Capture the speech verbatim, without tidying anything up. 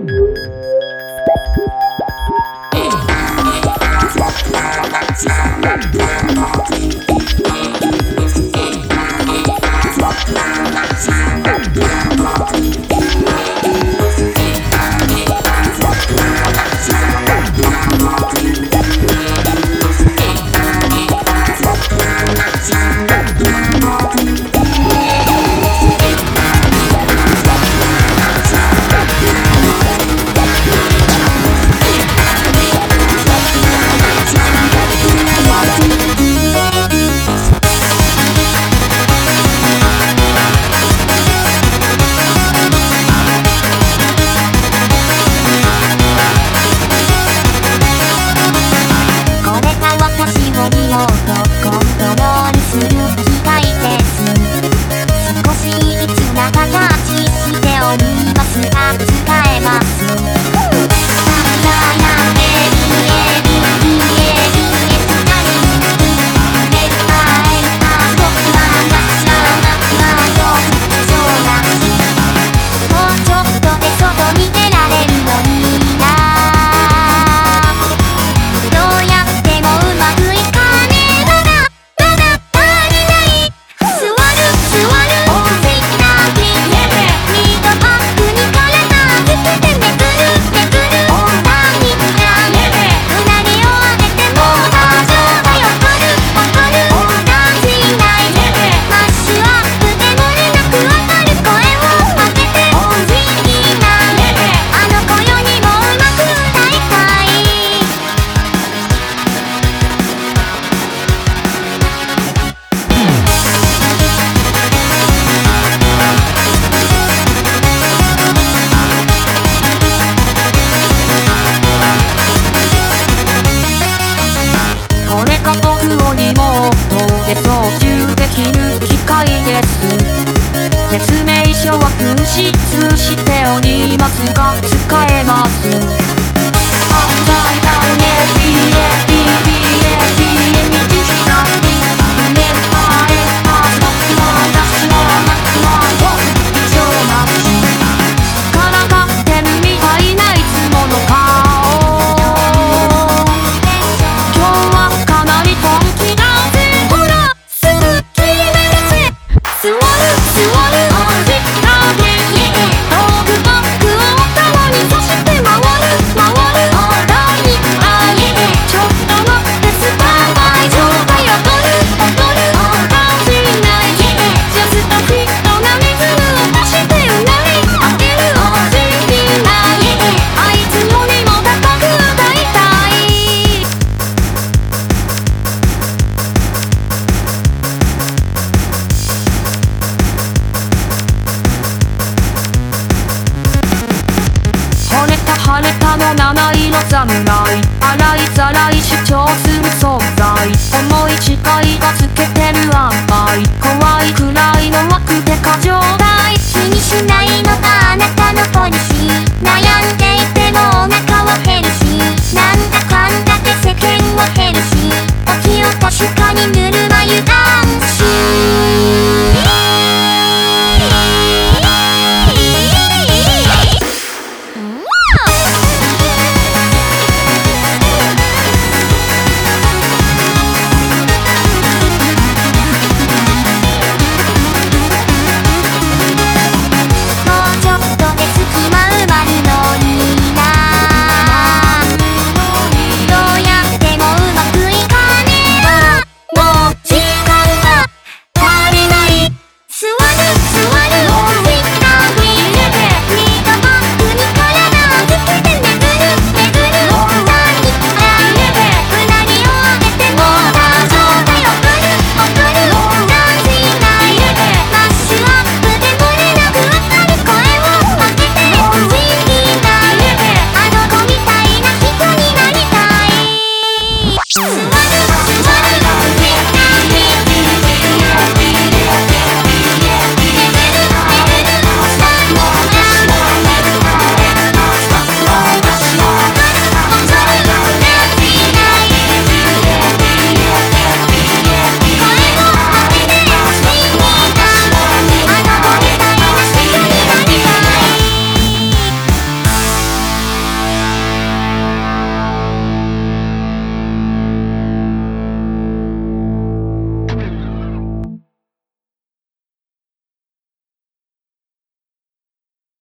説明書は紛失しておりますが使えます。犯罪だね ビーエービービーエービーエー に知識なにネットあれパスの私はなくはと異常なしからかってるみたいないつもの顔。今日はかなり本気だぜ。ほらすぐ決めるぜ。座る座る晴れたの七色侍洗いざらい主張する存在重い誓いがつけてる安牌怖いくらいの枠で過剰大気にしないのがあなたの